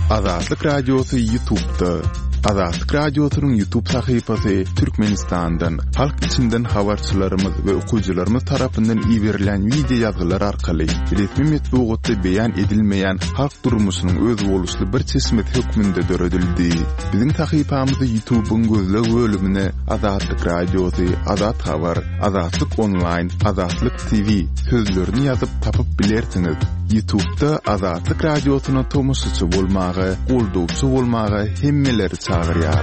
Azatlyk Radiosu YouTube'da. Azatlyk Radiosu'nun YouTube sayfasy Türkmenistan'dan, halk içinden habarçylarymyz we okuyjylarymyz tarapyndan ýiberilen video ýazgylar arkaly resmi metbuatda beýan edilmeýän halk durmuşynyň öz boluşly bir çeşmet hökmünde döredildi. Biziň sayfamyzda YouTube'un gözleg bölümine Azatlyk Radiosu, Azat Habar, Azatlyk Online, Azatlyk TV sözlerini ýazyp tapyp bilersiňiz. YouTube'da Azatlyk Radiosu'na tomusçy bolmagy, goldugçy bolmagy hemmeleri çağırýar.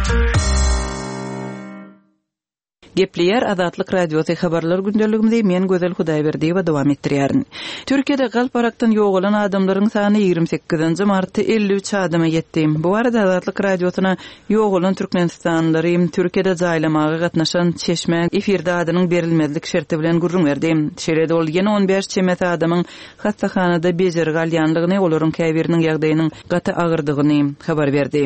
Gepleýär Azatlyk Radiosu habarlar gündeligimizde men Gözel Hudaýberdiýewa dowam etdirýärin. Türkiýede galp arakdan ýogalan adamlaryň sany 28-nji martda 53 adama ýetdi. Bu arada Azatlyk Radiosuna ýogalan türkmenistanlary Türkiýede jaýlamagy gatnaşan çeşme efirde adynyň berilmezlik şerti bilen gurrun berdi. Şeýle ol ýene 15 çemet adamyň hastahanada bejergi alýanlygyny, olaryň käbiriniň ýagdaýynyň gaty agyrdygyny habar berdi.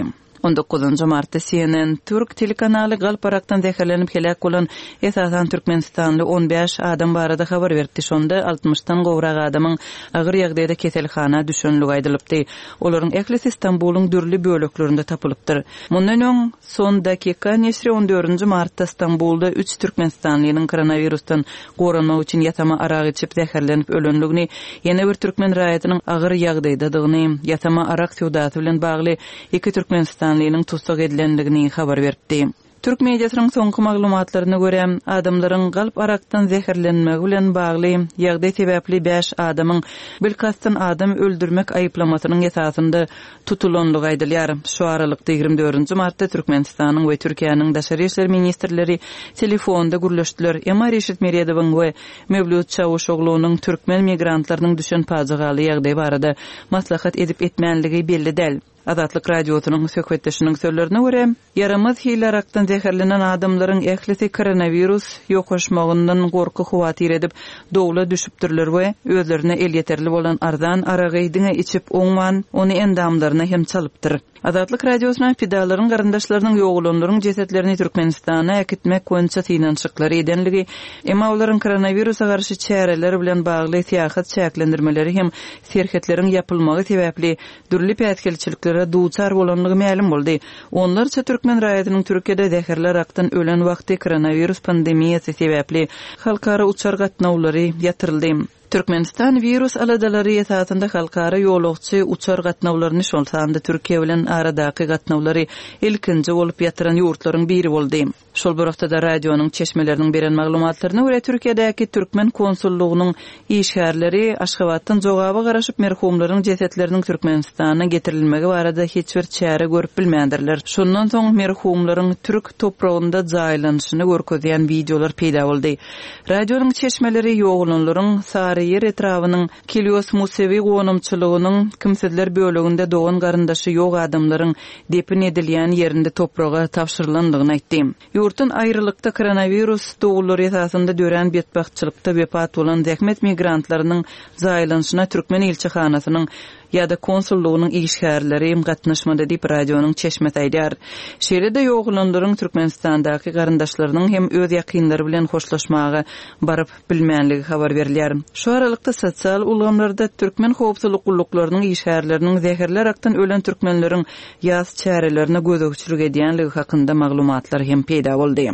19 martda CNN Türk telekanaly galp arakdan zäherlenip helak bolan esasan türkmenistanly 15 adam barada habar berdi. Şonda 60-dan gowrak adamyň agyr ýagdaýda keselhana düşenligi aýdylypdy. Olaryň ehlisi İstanbulyň dürli böleklerinde tapylypdyr. Mundan öň son dakika nesri 14 martda İstanbulda 3 türkmenistanlynyň koronavirusdan goranmak üçin ýatama arak içip zäherlenip ölenligini, ýene bir türkmen raýatynyň agyr ýagdaýdadygyny, ýatama arak söwdasy bilen bagly 2 türkmenistan tutsak edilenligini habar berdi. Türk mediasynyň soňky maglumatlaryna görä, adamlaryň galp arakdan zäherlenmegi bilen bagly ýagdaý sebäpli 5 adamyň bilkasdan adam öldürmek aýyplamasynyň esasynda tutulanlygy aýdylýar. Şu aralykda 24 martda Türkmenistanyň we Türkiýanyň daşary işler ministrleri telefonda gürleşdiler. Emma Reşit Meriýedowyň we Mevlüt Çawuşoglunyň türkmen migrantlarynyň düşen pajygaly ýagdaý barada maslahat edip etmänligi belli däl. Azatlyk Radiosu'nun söhbetdeşiniň sözlerine görä, yaramaz hile arakdan zäherlenen adamlaryň ehlisi koronavirus ýokaşmagyndan gorky hawatyr edip dowla düşüpdirler we özlerine el ýeterli bolan arzan aragydyňa içip oňman ony endamlaryna hem çalypdyr. Azatlyk Radiosu'na fidalaryň garyndaşlarynyň ýogulanlaryň jesetlerini Türkmenistana äkitmek boýunça synançyklary edenligi, emma olaryň koronavirusa garşy çäreleri bilen bagly syýasat çäklendirmeleri hem serhetleriň ýapylmagy sebäpli dürli pätkelçilikler duçar bolanlygy ma'lum boldy. Onlarça türkmen raýatynyň Türkiýede zäherler aktan ölen wagty koronavirus pandemiýasy sebäpli halkara uçar gatnawlary ýatyryldy. Türkmenistan virus aladalary esasında halkara ýolagçy uçar gatnawlaryny şolsanda Türkiýe bilen aradaky gatnawlary ilkinji bolup ýatyran ýurtlaryň biri boldy. Şol borakda da radionyň çeşmeleriniň beren maglumatlaryna görä Türkiýedäki türkmen konsullugynyň işgärleri Aşgabatdan jogaby garaşyp merhumlaryň jesetleriniň Türkmenistana getirilmegi barada hiç bir çäre görüp bilmändirler. Şondan soň merhumlaryň türk topragynda jaýlanyşyny görkezýän videolar peýda boldy. Radionyň çeşmeleri ýogulanlaryň yer etrawynyň Kilios Musevi gonamçylygynyň kimsizler böleginde dogan garyndaşy ýok adamlaryň depin edilýän ýerinde topraga tapşyrylandygyny aýtdy. Ýurtun aýrylykda koronavirus dowulary esasında dören betbahtçylykda wepat bolan zähmet migrantlarynyň jaýlanyşyna türkmen elçihanasynyň ýa-da konsullugynyň işgärleri gatnaşmady diýip radionyň çeşmet aýdýar. Şeýle-de ýogulanlaryň Türkmenistandaky garyndaşlarynyň hem öz ýakynlary bilen hoşlaşmagy baryp bilmänligi habar berilýär. Şu aralykda sosial ulgamlarda türkmen howpsuzlyk gulluklarının işgärleriniň zäherler aktan ölen türkmenleriň ýaz çärelerine gözegçilik edýänligi hakynda maglumatlar hem peýda boldy.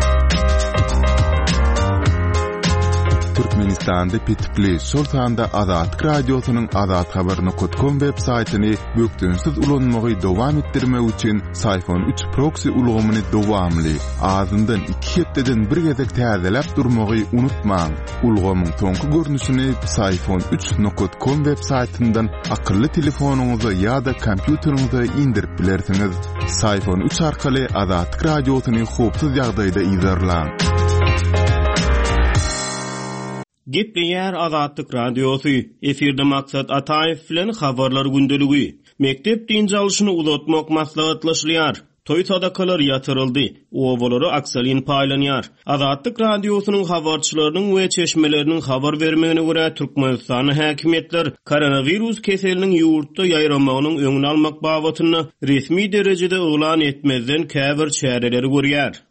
Türkmenistan'da pitipli Sultan'da Azatlyk Radiosu'nun Azat Habar.com web saytyny bökdünsiz ulanmagy dowam etdirmek üçin Sayfon 3 proxy ulgamyny dowamly azyndan 2 hepdeden bir gezek täzelep durmagy unutmaň. Ulgamyň soňky görnüşini sayfon3.com web saytyndan akylly telefonuňyza ýa-da kompýuteriňize indirip bilersiňiz. Sayfon 3 arkaly Azatlyk Radiosuny howpsuz ýagdaýda izlerläň. Gepleýär Azatlyk Radiosu. Efirde maksat Ataýew bilen habarlar gündeligi. Mektep dinjalşyny uzatmak maslahatlaşylýar. Toy sadakalar ýatyryldy. Owaları aksalyn paýlanýar. Azatlyk Radiosunyň habarçylarynyň we çeşmeleriniň habar bermegine görä Türkmenistan häkimetler koronavirus keseliniň ýurtda ýaýranmagynyň öňüni almak babatyny resmi derejede elan etmezden käbir çäreleri görýär.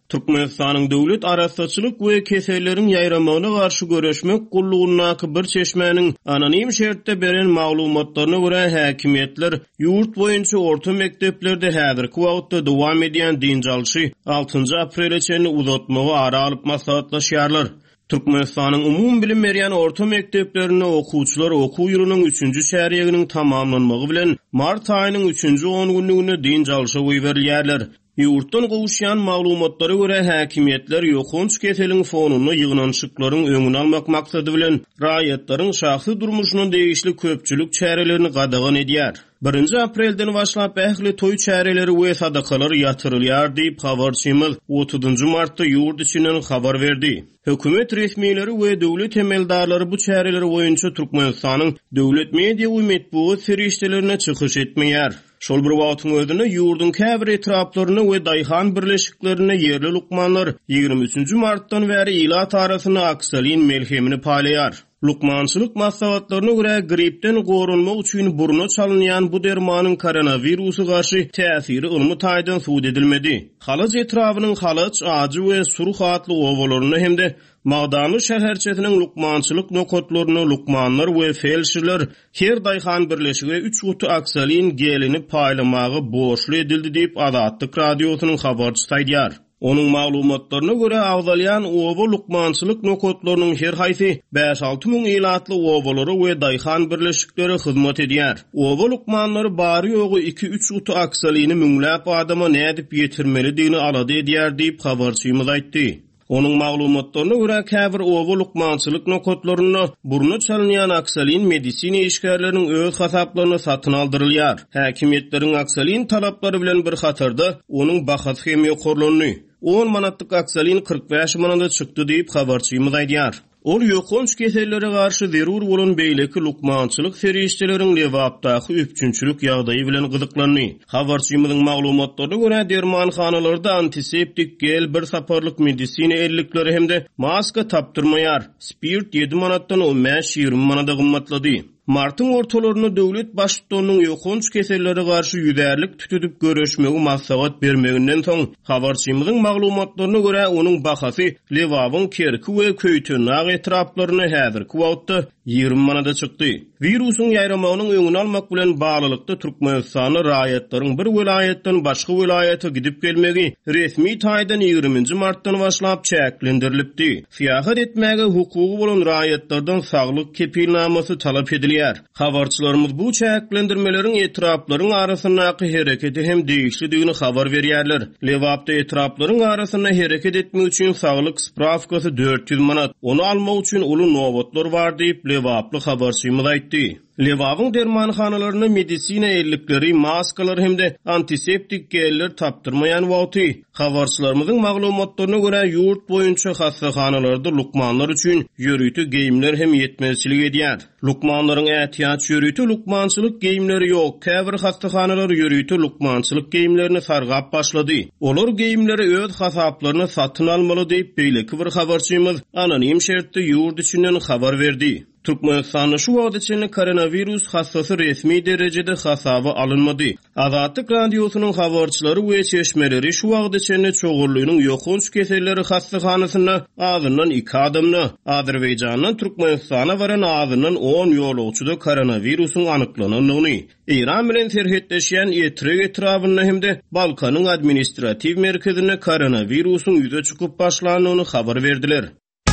Türkmenistanyň döwlet araççylyk we kesellerin ýaýramagyna garşy göreşmek gullugynaky bir çeşmäniň anonim şertde beren maglumatlaryna görä häkimetler ýurt boýunça orta mekdeplerde häzirki wagtda dowam edýän dinjalşy 6 aprele çenli uzatmagy ara alyp maslahatlaşýarlar. Türkmenistanyň umum bilim berýän orta mekteplerinde okuwçylar okuw ýylynyň 3-nji şäherýeginiň tamamlanmagy bilen mart aýynyň 3-nji 10 günlügine dinjalşy berilýärler. Ýurtdan gowuşýan maglumatlara görä häkimetler ýokunç keseliň fonuny ýygnançyklaryň öňüni almak maksady bilen raýatlaryň şahsy durmuşynyň degişli köpçülik çärelerini gadagan edýär. 1 aprelden başlap ähli toý çäreleri we sadakalar ýatyrylýar diýip habarçymyz 30 martda ýurt içinden habar berdi. Hökümet resmiýetleri we döwlet emeldarlary bu çäreler boýunça Türkmenistanyň döwlet media we medeniýet serişdelerine çykyş etmeýär. Şol bir wagtyň özünde ýurdun käbir etraplaryny we daýhan birleşiklerini ýerli lukmanlar 23 martdan bäri ilat arasyna aksalin melhemini paýlaýar. Lukmançylyk maslahatlaryna görä gripden gorunmak üçin buruna çalynýan bu dermanyň koronavirusy garşy täsiri ılmy taýdan suud edilmedi. Halaç etrabynyň halaç, ajy we suruh atly owalaryny hemde Magdamy şäherçetiniň lukmançylyk nokotlaryny lukmanlar we felşirler her daýhan birleşigi 3 gutu aksalin gelini paýlamagy borçly edildi diýip Azatlyk radiosynyň habarçysy aýdýar. Onun maglumatlaryna görä agdalýan owa lukmançylyk nokotlarynyň her haýsy 5-6 müň ilatly owalary we daýhan birleşikleri hyzmat edýär. Owa lukmanlary bary ýogy 2-3 gutu aksalini müňläp adama nädip ýetirmeli diýini alady edýär diýip habarçymyz aýtdy. Onun maglumatlaryna görä käbir owa lukmançylyk nokotlaryny buruna çalynýan aksalin medisina işgärleriniň öz hasaplaryna satyn aldyrylýar. Häkimetleriň aksalin talaplary bilen bir hatarda onuň bahasy hem ýokurlany 10 manatlyk aksalin 45 manata çykdy diýip habarçymyz aýdýar. Ol ýokunç kesellere garşy zerur bolan beýleki lukmançylyk serişdeleriň lewapdaky üpçünçülük ýagdaýy bilen gyzyklandy. Habarçymyzyň maglumatlaryna görä dermanxanalarda antiseptik gel bir saparlyk medisina ellikleri hemde maska tapdyrmaýar. Spirt 7 manatdan 15-20 manata gymmatlady. Martyň ortalaryny döwlet başlygynyň ýokunç kesellere garşy ýüzärlik tutulup göreşmegi maslahat bermeginden soň habarçymyzyň maglumatlaryna görä onuň bahasy lewabyň kerki we köýtünag etraplaryny häzirki wagtda 20 manata çykdy. Virusyň ýaýramagynyň öňüni almak bilen baglylykda Türkmenistanyň raýatlaryň bir welaýetden başga welaýata gidip gelmegi resmi taýdan 20 martdan başlap çäklendirilipdi. Fiýahat etmäge hukugy bolan raýatlardan saglyk kepilnamasy talap edilýär. Habarçylarymyz bu çäklendirmeleriň etraplaryň arasyndaky hereketi hem değişlidigini habar berýärler. Lewapda etraplaryň arasyna hereket etmek üçin saglyk spravkasy 400 manat. Onu almak üçin uly nowatlar bar diýip lewaply habarçymyz aýtdy. Lewabyň dermanxanalaryny medisina ellikleri, maskalar hemde antiseptik geller tapdyrmaýan wagty habarçylarymyzyň maglumatlaryna görä ýurt boýunça hastaxanalarda lukmanlar üçin ýörüýti geyimler hem ýetmezçilik edýär. Lukmanlaryň ähtiýaç ýörüýti lukmançylyk geyimleri ýok. Käbir hastaxanalar ýörüýti lukmançylyk geyimlerini sargap başlady. Olar geyimleri öz hasaplaryny satyn almaly diýip beýleki bir habarçymyz anonim şertde ýurt içinden habar berdi. Türkmenistanyň şu wagt içinde koronavirus hastasy resmi derejede hasaby alınmady. Azatlyk radiosynyň habarçylary we çeşmeleri şu wagt içinde çogurlygynyň ýokunç keselleri hastaxanasyna azyndan 2 adamny Azerbaýjandan Türkmenistana baran azyndan 10 ýolagçyda koronavirusyň anyklanyny İran bilen serhetleşýän Etreg etrabyna hemde Balkanyň administrativ merkezine koronavirusyň ýüze çykyp başlanyny habar berdiler.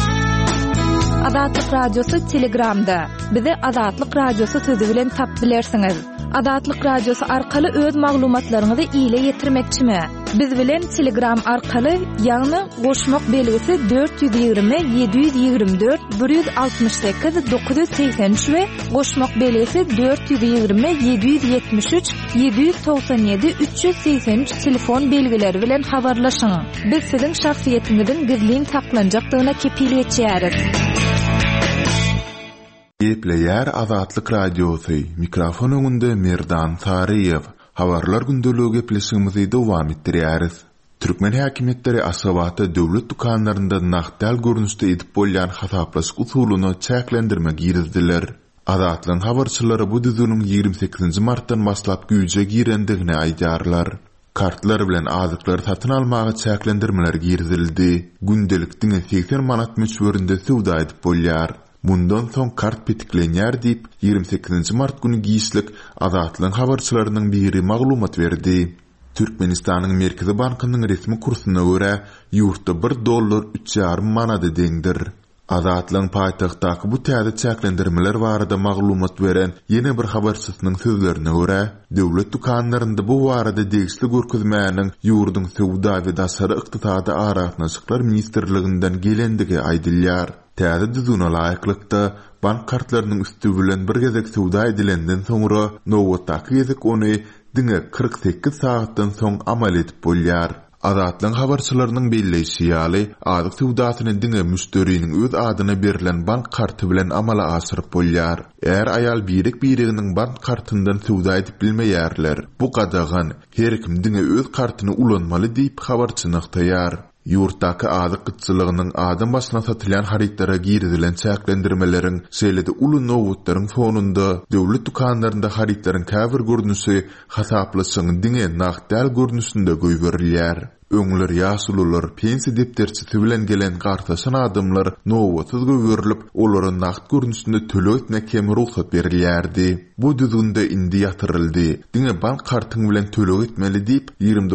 Azatlyk radiosu Telegramda. Bizi Azatlyk radiosu sözi bilen tap bilersiňiz. Azatlyk radiosu arkaly öz maglumatlaryňyzy ýyla ýetirmekçimi? Biz bilen Telegram arkaly ýagny goşmak belgisi 420 724 168 983 we goşmak belgisi 420 773 797 383 telefon belgileri bilen habarlaşyň. Biz siziň şahsiýetiňizin gizliň saklanjakdygyna kepillik etýäris. Gepleýär Azatlyk radiosu. Mikrofon öňünde Merdan Saryýew. Habarlar gündöligi gepleşigimizi dowam etdirýäris. Türkmen häkimetleri Asabatda döwlet dukanlarynda naqdal görnüşde edip bolýan hasaplaşyk usulyny çäklendirmek girizdiler. Azatlyň habarçylary bu düzünün 28 martdan başlap güýje girendigini aýdýarlar. Kartlar bilen azıklar satın almağa çäklendirmeler girdildi. Gündelik diňe 80 manat meşwöründe sowda edip bolýar. Mundan soň kart petiklenýär diýip 28 mart günü giýişlik Azatlyň habarçylarynyň biri maglumat berdi. Türkmenistanyň Merkezi Bankynyň resmi kursyna görä ýurtda $1 3,5 manat deňdir. Azatlyň paýtagtdaky bu täze çäklendirmeler barada maglumat beren ýene bir habarçysynyň sözlerine görä, döwlet dukanlarynda bu barada degişli görkezmäniň ýurdun sowda we daşary ykdysady araşdyrmalar ministrliginden gelendigi aýdylýar. Täze düzüne laýyklykda bank kartlarynyň üstü bilen bir gezek sowda edilenden soňra nowatdaky gezek ony diňe 48 saatdan soň amal edip bolýar. Azatlyň habarçylarynyň belleşi ýaly azyk sowdasyny diňe müşteriniň öz adyna berilen bank karty bilen amala aşyryp bolýar. Eğer ayal biriginiň bank kartyndan sowda edip bilmeýärler, bu gadagan her kim diňe öz kartyny ulanmaly diýip habarçyny aktaýar. Ýurtdaky azyk gytçylygynyň adam başyna satylan haritlara girdilen çäklendirmeleriň şeýlede uly nowutlaryň fonunda döwlet dukanlarynda haritlaryň käbir görnüşi hasaplaşyň diňe naqdal görnüşinde goýberilýär. Öňler ýaşulular pensiýa depterçisi bilen gelen gartaşan adamlar nowatsız göwerilip, olaryň naqd görnüşinde töle etmek kem ruhsat berilýärdi. Bu düzgünde indi ýatyryldy. Diňe bank kartyň bilen töle etmeli diýip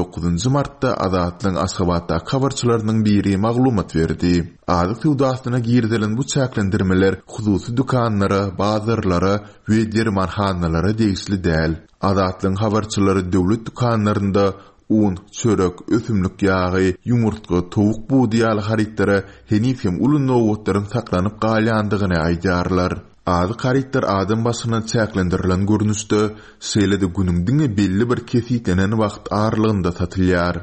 29 martda Azatlyň Aşgabatda habarçylarynyň biri maglumat berdi. Azyk sowdasyna girdilen bu çäklendirmeler hususy dukanlara, bazarlara we dermanhanalara degişli däl. Azatlyň habarçylary döwlet dukanlarynda un, çörek, ösümlük yağı, yumurtga, towuk buğdy ýaly haritlara henifem uly nowatlaryň saklanyp galýandygyny aýdarlar. Azyk haritlar adam başyna çäklendirilen görnüşde şeýlede günüň diňe belli bir kesitlenen wagt aralygynda satylýar.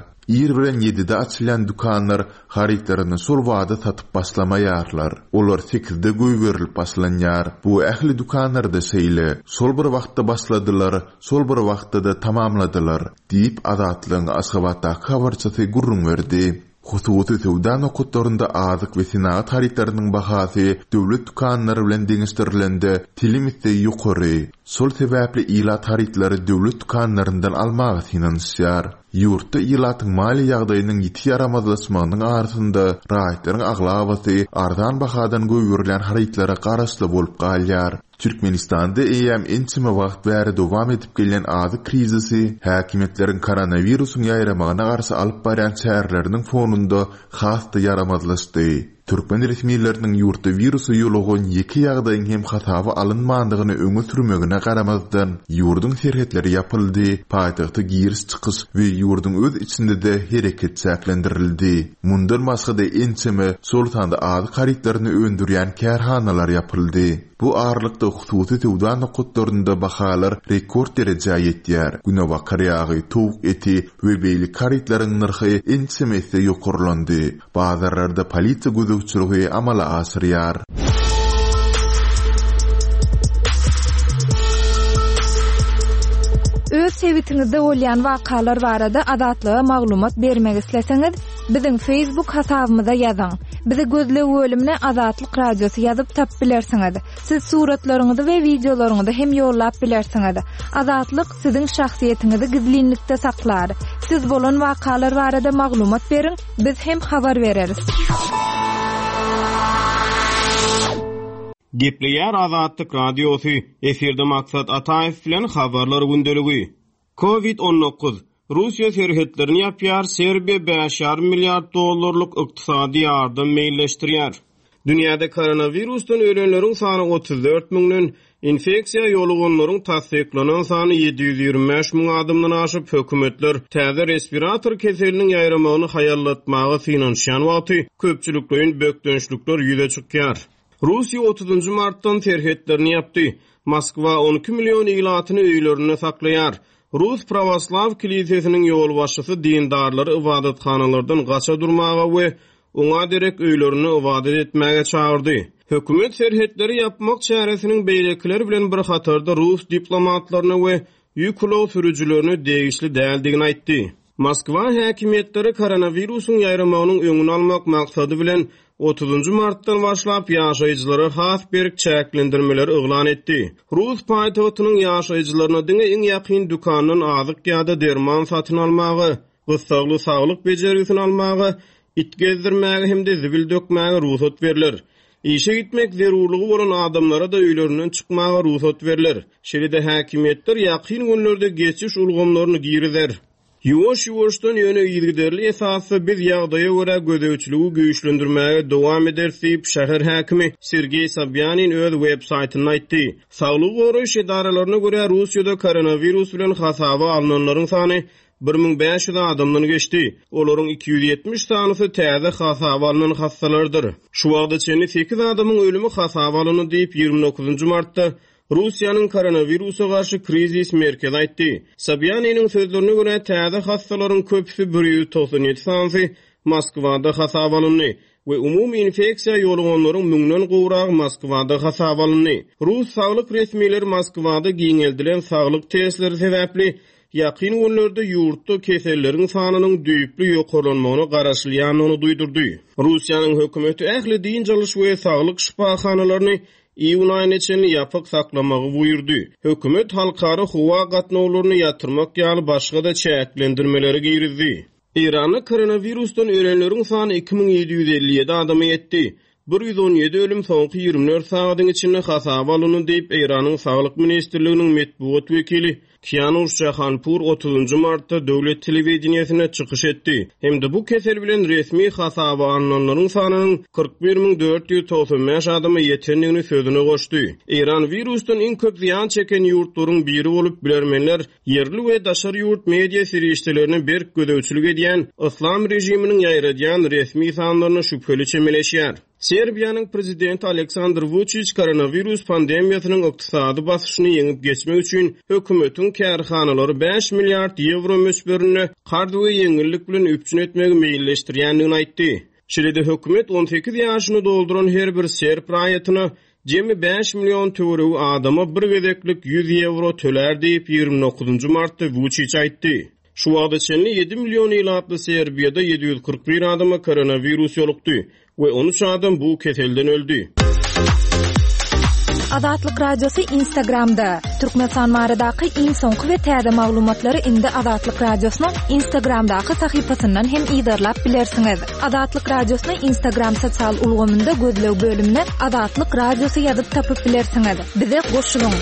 27'de açılan dukanlar haritlaryny sol wada satyp başlamaýarlar. Olar 8'de goýberilip başlanýar. Bu ähli dukanlarda şeýle sol bir wagtda başladylar, sol bir wagtda da tamamladylar diýip Azatlyň Aşgabatda habarçysy gurrun berdi. Hususy sowda nokatlarynda azyk we sinagat haritlarynyň bahasy döwlet dukanlary bilen deňişdirilende tilimizde ýokary. Sol sebäpli ilat haritlary döwlet dukanlaryndan almagy finansiýar. Ýurtda ilatyň mali ýagdaýynyň ýiti yaramazlaşmagynyň arasynda raýatlaryň aglabasy ardan bahadan goýberilen haritlara garaşly bolup galýar. Türkmenistanda ençime wagt bäri dowam edip gelen azyk krizisi häkimetleriň koronawirusyň ýaýramagyna garşy alyp baran çäreleriniň fonunda hasty yaramazlaşdy. Türkmen resmiýetleriniň ýurtda virusy ýolagan ýeki ýagdaýyň hem hataby alynmandygyny öňe sürmegine garamazdan ýurdun serhetleri ýapyldy, paýtagty giris çykyş we ýurdun öz içinde de hereket çäklendirildi. Mundan başga-da ençeme sultanda azyk haritlaryny öndürýän kärhanalar ýapyldy. Bu arlykda hususy sowda nokatlarynda bahalar rekord derejä ýetýär. Günewakar ýagy, towuk eti we beýli haritlaryň narhy ençeme ýokurlandy. Bazarlarda polisiýa gözegçiligi amala asyrýar. Öz sebitiňizde bolýan wakalar barada Azatlyga maglumat bermek isleseňiz, biziň Facebook hasabymyza ýazyň. Bizi gözlegi bölümine Azatlyk Radiosu ýazyp tap bilersiňiz. Siz suratlaryňyzy we videolaryňyzy hem ýollap bilersiňiz. Azatlyk siziň şahsiýetiniňizi gizlinlikde saklar. Siz bolan wakalar barada maglumat beriň, biz hem habar bereriz. Gepleýär Azatlyk Radiosu, efirde maksat Ataýew bilen habarlar gündeligi. Covid-19 Russiýa serhetlerini ýapýar, Serbiýa $5,5 milliard ykdysady ýardym meýilleşdirýär. Dünýäde koronavirusdan ölenleriň sany 34 000-nün, infeksiýa ýoluganlaryň tasdiklanan sany 725 000 adamdan aşyp, hökümetler täze respirator keseliniň ýaýramagyny hayallatmagy finansiýan wagty köpçüliklerin bökdönçlükler ýüze çykýar. Russiýa 30 martdan serhetlerini ýapdy. Moskwa 12 milyon ilatyny öýlerine saklaýar. Rus Pravoslav Kilisesiniň ýol başçysy dindarlary ibadatxanalardan gaça durmaga we oňa derek öýlerini ibadat etmäge çağırdy. Hökümet serhetleri ýapmak çäresiniň beýlekiler bilen bir hatarda Rus diplomatlaryny we ýüklöw sürüjilerini degişli däldigini aýtdy. Moskwa häkimetleri koronawirusyň ýaýramagynyň öňüni almak maksady bilen 30 martdan başlap ýaşaýjylara has bir çäklendirmeler uglan etdi. Rus paýtagtynyň ýaşaýjylaryna diňe iň ýakyn dükanynyň azyk ýa-da derman satyn almagy, gysgaly saglyk bejerisini almagy, it gezdirmäge hemde zibil dökmäge ruhsat berilir. İşe gitmek zerurluğu bolan adamlara da öýlerinden çykmaga ruhsat berilir. Şeýle-de häkimetler ýakyn günlerde geçiş ulgamlaryny giýirler. Ýuwaş-ýuwaşdan ýöne ýygyderli esasy biz ýagdaýa görä gödäwçiligi güýçlendirmäge dowam edersip şäher häkimi Sergey Sobyanin öz web-saýtyna aýtdy. Saglyk goraýş edaralaryna görä Russiýada koronavirus bilen hasaba alynanlaryň sany 1500 adamdan geçti. Olaryň 270 sanysy täze hasaba alynan hastalardyr. Şu wagtda çeni 8 adamyň ölümi hasaba alyndy diýip 29 martda Russiýanyň koronavirusa garşy krizis merkezi aýtdy. Sobyaniniň sözlerine görä täze hastalaryň köpüsi 197 sanysy Moskwada hasaba alyndy we umumy infeksiýa ýoluganlaryň müňden gowrak Moskwada hasaba alyndy. Rus saglyk resmileri Moskwada giňeldilen saglyk testleri sebäpli ýakyn günlerde ýurtda keselleriň sanynyň düýüpli ýokarlanmagyny garaşlýanyny duýdurdy. Russiýanyň hökümeti ähli din çalyş we saglyk şifahanalaryny iyun ayına çenli yapık saklamağı buyurdu. Hökümet halkara huwa gatnawlaryny yatırmak ýaly başga da çäklendirmeleri giýirdi. Iranda koronavirusdan ölenleriň sany 2757 adamy ýetdi. 117 ölüm soňky 24 sagatyň içinde hasaba alyndy diýip Iranyň Saglyk Ministrliginiň medpuat wekili Kianush Jahanpur 30 martda döwlet telewizionyasine çykyş etdi. Hemde bu kesel bilen resmi hasaba alynanlaryň sanynyň 41495 adamy ýetenligini sözüne goşdy. Iran virusdan iň köp ziýan çeken ýurtlaryň biri bolup bilermenler yerli we daşary ýurt media serişdelerini berk gödäwçilik edýän Islam rejiminiň ýaýradýan resmi sanlaryny şüpheli çemeleşýär. Serbiýanyň prezidenti Aleksandr Vučić koronavirus pandemiýasynyň ykdysady basyşyny ýeňip geçmek üçin hökümetiň kärhanalary 5 milliard euro mösberini kardy we ýeňillik bilen üpçün etmegi meýilleşdirýändigini aýtdy. Şeýle-de hökümet 18 ýaşyny dolduran her bir serp raýatyna jemi 5 million töweregi adama bir gezeklik 100 euro töler diýip 29 martda Vučić aýtdy. Şu wagtda çenli 7 million ýylatly Serbiýada 741 adama koronavirus ýolukdy we 13 adam bu keselden öldü. Azatlyk Radiosu Instagramda. Türkmenistan maradaky iň soňky we täze maglumatlary indi Azatlyk Radiosynyň Instagramdaky sahypasyndan hem ýydarlap bilersiňiz. Azatlyk Radiosynyň Instagram sosial ulgamynda gözlew bölümine Azatlyk Radiosu ýazyp tapyp bilersiňiz. Bize goşulyň.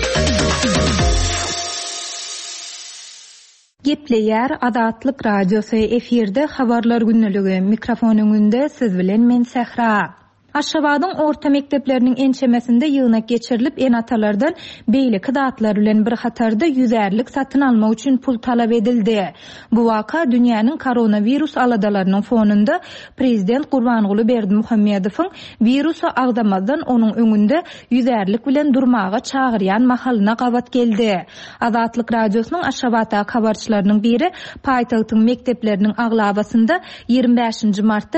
Gepleýär Azatlyk Radiosu efirde habarlar günneligi. Mikrofonyňda siz bilen men Sehra. Aşgabatyň orta mekdepleriniň ençemesinde ýygnak geçirilip enatalardan beýle kıdatlar bilen bir hatarda ýüzärlik satyn almak üçin pul talap edildi. Bu waka dünýäniň koronavirus aladalarynyň fonunda prezident Gurbanguly Berdimuhammedowyň virusa agdamazdan onuň öňünde ýüzärlik bilen durmaga çagyrýan mahalyna gabat geldi. Azatlyk Radiosynyň Aşgabata habarçylarynyň biri paýtagtyň mekdepleriniň aglabasynda 25 martda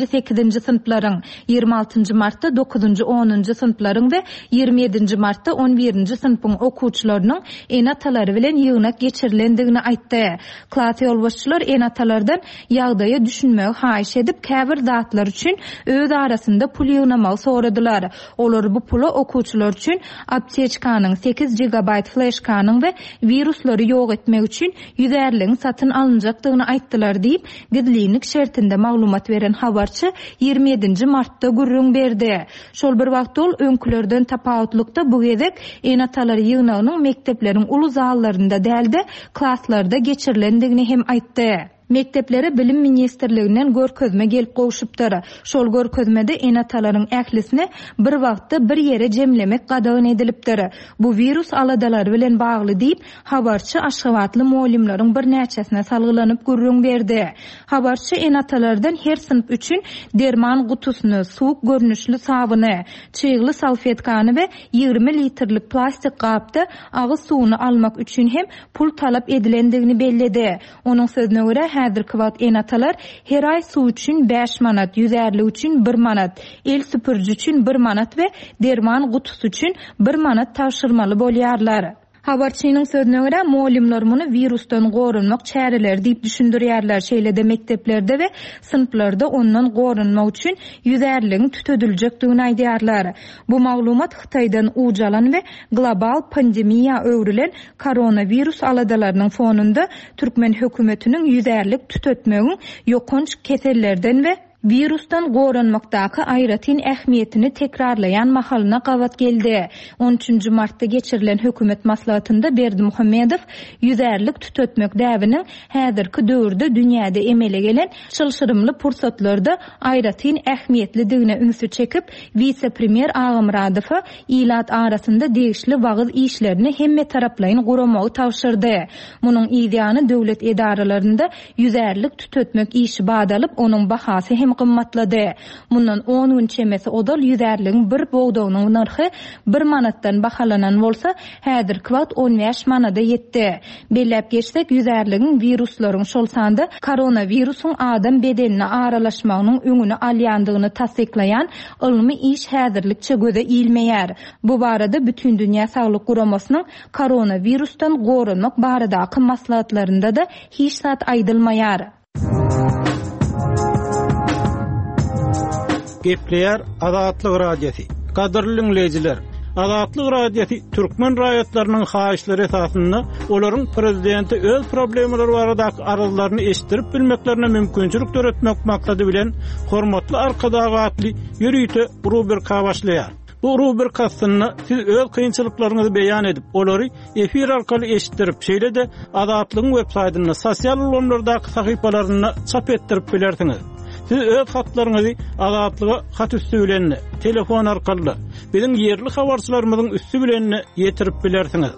7-8 sınıflaryň 26 martda 9-10 sınıflaryň we 27 martda 11 sınıfyň okuwçylarynyň enatalary bilen ýygnak geçirilendigini aýtdy. Klas ýolbaşçylar enatalardan ýagdaýy düşünmegi haýyş edip käbir zatlar üçin öz arasynda pul ýygnamagy soradylar. Olar bu pulu okuwçylar üçin aptečkanyň 8 GB flashkanyň we viruslary ýok etmek üçin ýüzärligiň satyn alınjakdygyny aýtdylar diýip gizlilik şertinde maglumat beren habarçy 27 martda gurrun berdi. Şol bir wagt ol öňkülerden tapawutlukda bu gezek enatalary ýygnagynyň mektepleriň uly zallarynda dälde klaslarda geçirilendigini hem aýtdy. Mekteplere Bilim Ministrliginden görkezme gelip gowşupdyr. Şol görkezmede enatalaryň ählisini bir wagtda bir ýere jemlemek gadagyn edilipdir. Bu virus aladalary bilen bagly diýip habarçy Aşgabatly muallimlaryň bir näçesine salgylanyp gurrun berdi. Habarçy enatalardan her sınıf üçin derman gutusyny, suwuk görnüşli sabyny, çyýgly salfetkany we 20 litrlik plastik gapda agyz suwuny almak üçin hem pul talap edilendigini belledi. Onuň sözüne görä häzirki wagt enatalar her ay suw üçin 5 manat, ýüzärlik üçin 1 manat, el süpürjü üçin 1 manat we derman gutusy üçin 1 manat taşyrmaly bolýarlar. Habarçynyň sözüne görä muallimler muny virusdan gorunmak çäreler diýip düşündirýärler. Şeýle-de mekteplerde we sınıflarda ondan gorunmak üçin ýüzärligiň tütediljekdigini aýdýarlar. Bu maglumat Hytaýdan ujalan we global pandemiýa öwrilen koronavirus aladalarynyň fonunda Türkmen hökümetiniň ýüzärlik tütetmegiň ýokunç kesellerden we virusdan gorunmakdaky aýratyn ähmiýetini tekrarlayan mahalyna gawat geldi. 13 martda geçirilen hökümet maslahatynda Berdimuhammedow ýüzärlik tütetmek däwiniň häzirki döwürde dünýäde emele gelen çylşyrymly pursatlarda aýratyn ähmiýetlidigine ünsü çekip, vice-premier Agymradowa ilat arasynda degişli wagyz işlerini hemme taraplaryň guramagy tawşyrdy. Munyň ideýany döwlet edaralarynda ýüzärlik tütetmek işi badalyp, onuň bahasy gymmatlady. Mundan 10 gün çemesi odal ýüzärligiň bir bogdawynyň narhy 1 manatdan bahalanan bolsa, häzirki wagt 15 manada ýetdi. Bellep geçsek, ýüzärligiň viruslaryň şol sanda koronavirusyň adam bedenine aralaşmagynyň öňüni alýandygyny tasdiklayan ilmi iş häzirlikçe göze ilmeýär. Bu barada bütün dünýä saglyk guramasynyň koronavirusdan gorunmak baradaky maslahatlarynda da hiç zat aýdylmaýar. Gepleýär Azatlyk radiosi. Kadrly dinleýijiler, Azatlyk radiosi türkmen raýatlarynyň haýyşlary esasynda olaryň prezidenti öz problemleri baradaky aralyklaryny eşdirip bilmeklerine mümkinçilik töretmek maksady bilen hormatly arkadagatly ýürüýte rubrika başlaýar. Bu rubrikasyny siz öz kynçylyklaryňyzy beýan edip, olary efir arkaly eşitdirip, şeýle-de Azatlygyň web-saýtyna, sosial ulanlardaky sahypalaryna çap etdirip bilersiňiz. Siz öz hatlaryňyzy Azatlyga hat üstü bilen, telefon arkaly biziň ýerli habarçylarymyzyň üstü bilen ýetirip bilersiňiz.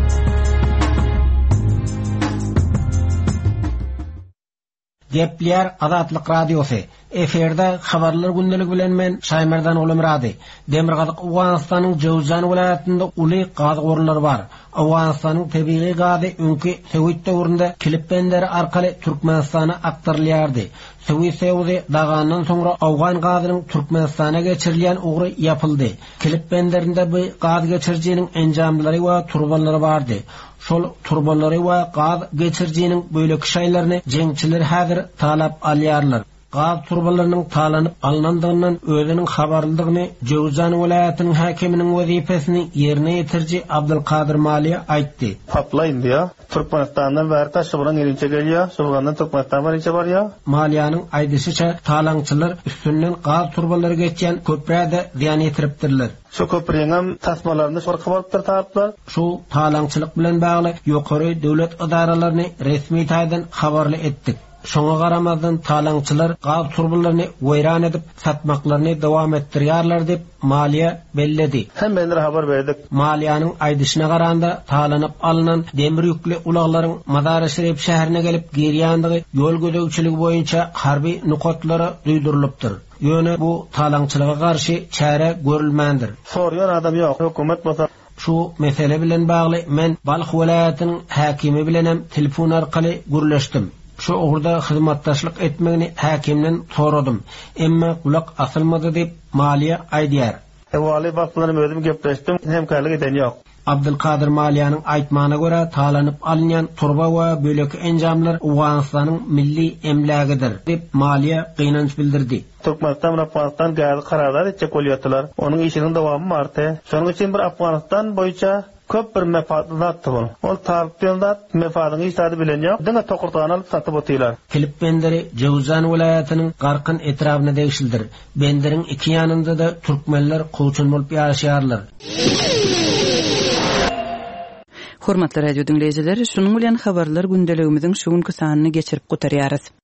Gepleýär Azatlyk radiosi. Eferde habarlar gündelik bilen men Şaýmerdan Ulumrady. Demirgazyk Awganystanyň Jowzan welaýatynda uly gaz gorunlary bar. Awganystanyň tebii gazy öňki Söwit döwründe Kilipbender arkaly Türkmenistana aktarylýardy. Söwit dagandan soňra Awgan gazynyň Türkmenistana geçirilýän ugry ýapyldy. Kilipbenderinde bu gaz geçirjiniň enjamlary we turbalary bardy. Şol turbalary we gaz geçirjiniň böýleki şaýlaryny jeňçiler häzir talap alýarlar. Gaz turbalarynyň talanyp alnandygyndan özüniň habarlydygyny Jowzan welaýatynyň häkiminiň wezipesini ýerine ýetirji Abdulkadir Maliýa aýtdy. Patlaýyn diýär. Türkmenistandan bäri şuburan ýerinçe gelýär, şuburandan Türkmenistan ýerinçe barýar. Maliýanyň aýdysyça talaňçylar üstünden gaz turbalary geçýän köprüde ziýan ýetiripdirler. Şu köprüň tasmalaryny şorka barypdyr taplar. Şu talaňçylyk bilen bagly ýokary döwlet idaralaryny resmi taýdan habarly etdik. Şoňa garamazdan talaňçylar gaz turbalaryny weýran edip satmaklaryny dowam etdirýärler dep Maliýa belledi. Hem benler habar berdik. Maliýanyň aýdyşyna garanda talanyp alynan demir ýüklü ulaklaryň Mazar-ı Şerif şäherine gelip girýänligi ýol gödegçiligi boýunça harby nukatlary duýdurylypdyr. Ýöne bu talaňçylyga garşy çäre görülmändir. Sorýan adam ýok. Hökümet bolsa şu mesele bilen bagly men Balx welaýatynyň häkimi bilen hem telefon arkaly gürleşdim. Şu orada hyzmatdaşlyk etmegini häkimden soradym. Emma kulak asylmady dep Maliýa aýdýar. Wali wagtlaryny özüm gepleşdim, hemkarlyk eden ýok. Abdulkadir Maliýanyň aýtmagyna görä talanyp alynýan turba we böleki enjamlar Awganystanyň milli emlägidir dep Maliýa gynanç bildirdi. Türkmenistan bilen Afganistan gazy kararlar etjek bolýardylar. Onuň işiniň dowamy bardy. Şonuň üçin bir Afganistan boýunça köp bir mefaatlar bol. Ol tarapynda mefaatlyň işleri bilen ýok. Diňe tokurdan alyp satyp otylar. Kilipbenderi Jowzan welaýatynyň garkyn etrabyna degişildir. Benderiň iki ýanynda da türkmenler goýçun bolup ýaşaýarlar. Hormatly radio dinleýijiler, şunuň bilen habarlar gündeligimiziň şu günkü sanyny geçirip gutarýarys.